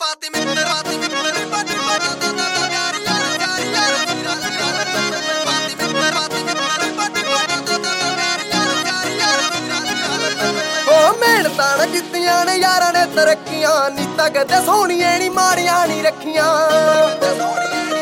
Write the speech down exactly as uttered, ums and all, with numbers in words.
ਪਾਤੀ ਮਿੱਤਰ ਪਾਤੀ ਮਿੱਤਰ ਪਾਤੀ ਪਾਤੀ ਯਾਰ ਯਾਰ ਯਾਰ ਯਾਰ ਪਾਤੀ ਮਿੱਤਰ ਪਾਤੀ ਮਿੱਤਰ ਪਾਤੀ ਪਾਤੀ ਯਾਰ ਯਾਰ ਯਾਰ ਓ ਮਿਹਨਤਾਂ ਨਾ ਕੀਤੀਆਂ ਨੇ ਯਾਰਾਂ ਨੇ ਤਰੱਕੀਆਂ ਨੀਤਾਂ ਕਦੇ ਸੋਹਣੀਆਂ ਨੀ ਮਾੜੀਆਂ ਨੀ ਰੱਖੀਆਂ।